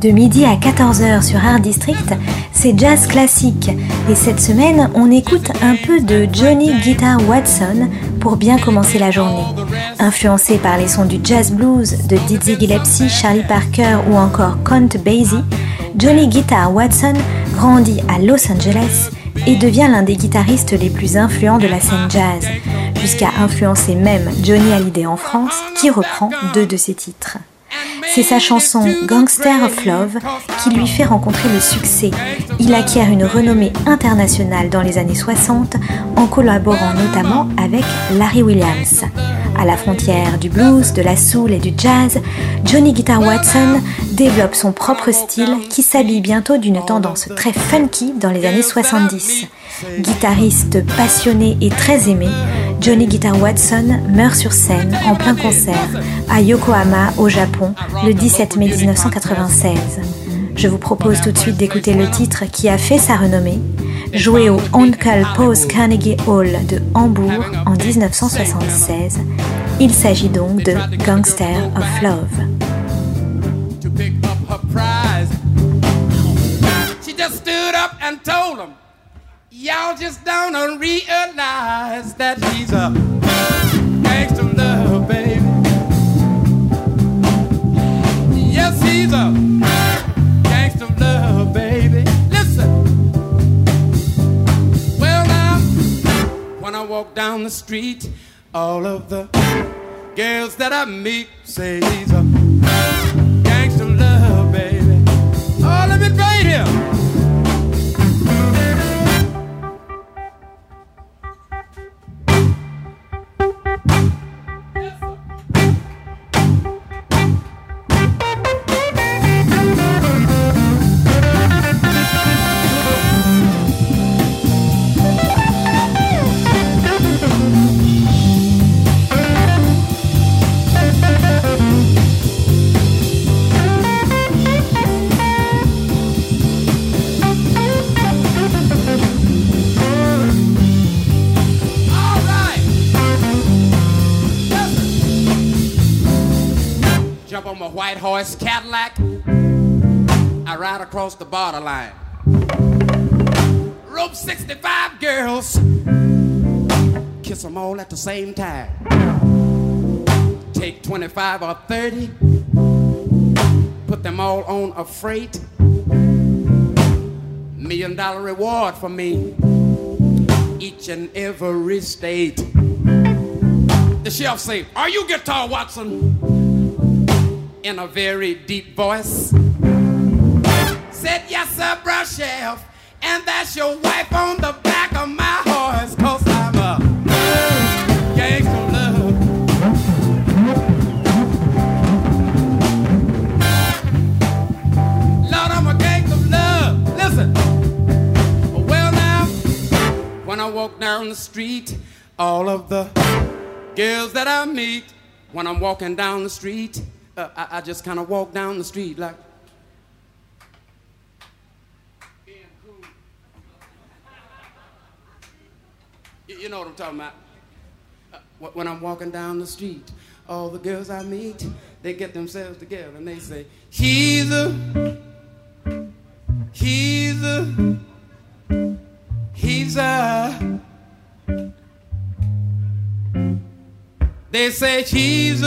De midi à 14h sur Art District, c'est jazz classique. Et cette semaine, on écoute un peu de Johnny Guitar Watson pour bien commencer la journée. Influencé par les sons du jazz blues de Dizzy Gillespie, Charlie Parker ou encore Count Basie, Johnny Guitar Watson grandit à Los Angeles et devient l'un des guitaristes les plus influents de la scène jazz, jusqu'à influencer même Johnny Hallyday en France, qui reprend 2 de ses titres. C'est sa chanson Gangster of Love qui lui fait rencontrer le succès. Il acquiert une renommée internationale dans les années 60 en collaborant notamment avec Larry Williams. À la frontière du blues, de la soul et du jazz, Johnny Guitar Watson développe son propre style qui s'habille bientôt d'une tendance très funky dans les années 70. Guitariste passionné et très aimé, Johnny Guitar Watson meurt sur scène en plein concert à Yokohama au Japon le 17 mai 1996. Je vous propose tout de suite d'écouter le titre qui a fait sa renommée, joué au Onkel Paul's Carnegie Hall de Hambourg en 1976. Il s'agit donc de Gangster of Love. To pick up her prize, she just stood up and told him, y'all just don't realize that he's a gangster love, baby. Yes, he's a gangster love, baby. Listen. Well, now, when I walk down the street, all of the girls that I meet say he's a gangster love, baby. All of it right here. Jump on my white horse Cadillac, I ride across the borderline. Rope 65 girls, kiss them all at the same time. Take 25 or 30, put them all on a freight. $1 million reward for me, each and every state. The sheriff say, are you Guitar Watson? In a very deep voice, said, yes, sir, bruh, sheriff, and that's your wife on the back of my horse, 'cause I'm a gangster love. Lord, I'm a gangster love. Listen. Well, now, when I walk down the street, all of the girls that I meet, when I'm walking down the street, I just kind of walk down the street like being cool. You know what I'm talking about? When I'm walking down the street, all the girls I meet, they get themselves together and they say, he's a they say he's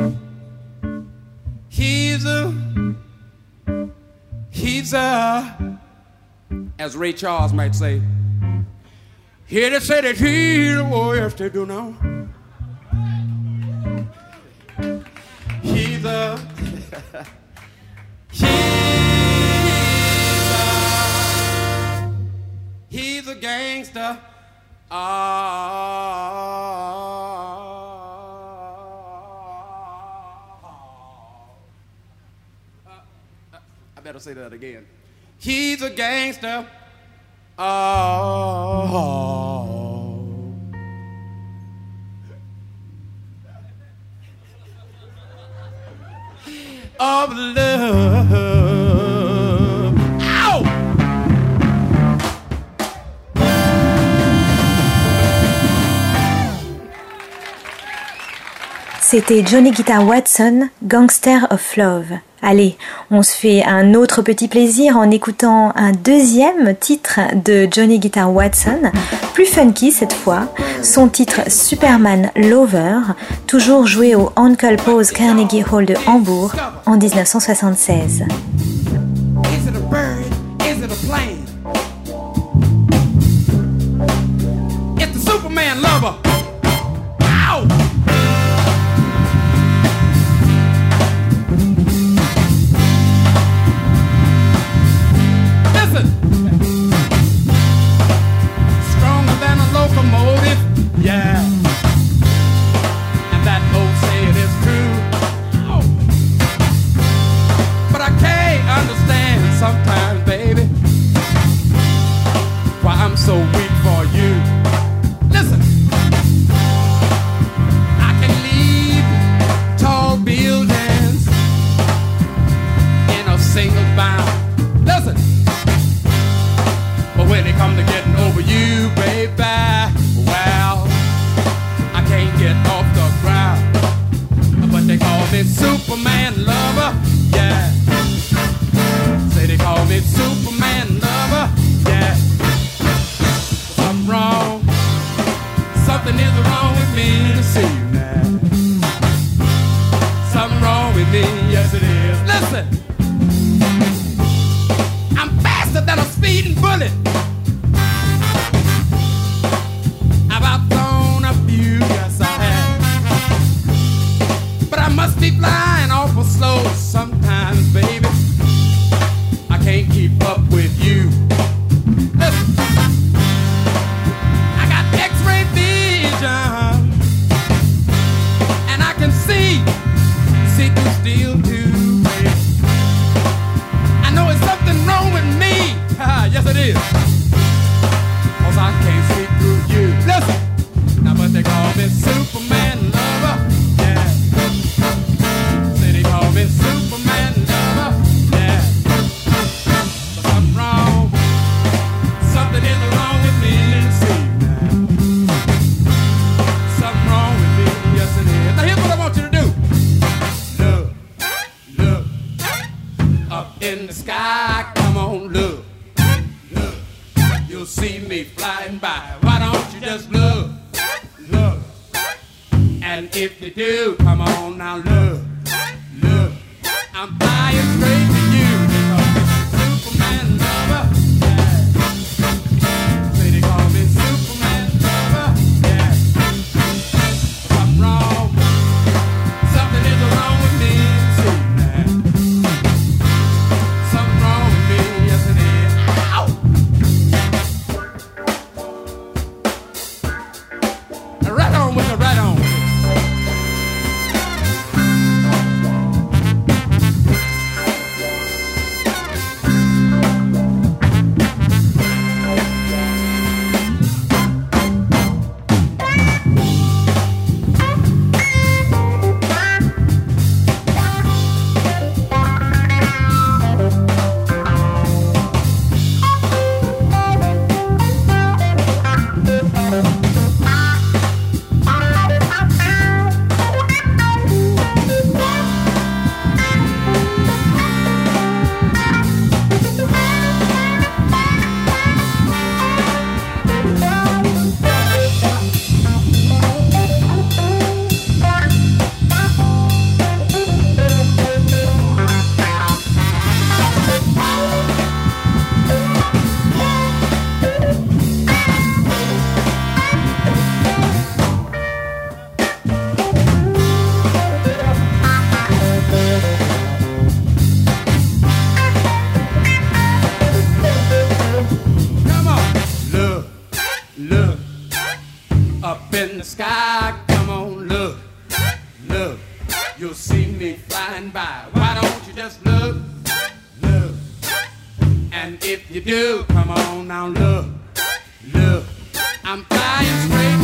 a, as Ray Charles might say, here to say that he's a warrior, if they do now. He's a gangster. I better say that again. He's a gangster. Of love. Ow! C'était Johnny Guitar Watson, Gangster of Love. Allez, on se fait un autre petit plaisir en écoutant un deuxième titre de Johnny Guitar Watson, plus funky cette fois, son titre Superman Lover, toujours joué au Uncle Paul's Carnegie Hall de Hambourg en 1976. Is it a bird? Is it a plane? It's the Superman lover. Ow! Stronger than a locomotive, yeah. And that old saying is true. Oh. But I can't understand sometimes, baby, why I'm so weak for you. Listen, I can leave tall buildings in a single bound. Listen. But when it comes to getting over you, baby, well, I can't get off the ground. But they call me Superman lover, yeah. Say they call me Superman lover, yeah. Something wrong, something is wrong with me to see you now. Something wrong with me, yes it is. Listen, I'm faster than a speeding bullet. I've outthrown a few, yes I have. But I must be flying awful slow sometimes, baby. I can't keep up with you. Listen, I got X-ray vision, and I can see through steel too, baby. I know it's something wrong with me. Yes it is. Cause I can't see through you. Listen, now but they call me Superman lover, yeah. Say they call me Superman lover, yeah. But something wrong, something is wrong with me. Let's see now. Something wrong with me, yes it is. Now here's what I want you to do. Look, up in the sky, come on, look. You'll see me flying by. Why don't you just look? And if you do, come on now, look. I'm flying straight to you because I'm Superman lover, yeah. Say they call me Superman lover, yeah. I'm wrong, something is wrong with me, see now. Something wrong with me, yes it is. Ow! Right on with the right on. You'll see me flying by. Why don't you just look? And if you do, come on now, look. I'm flying straight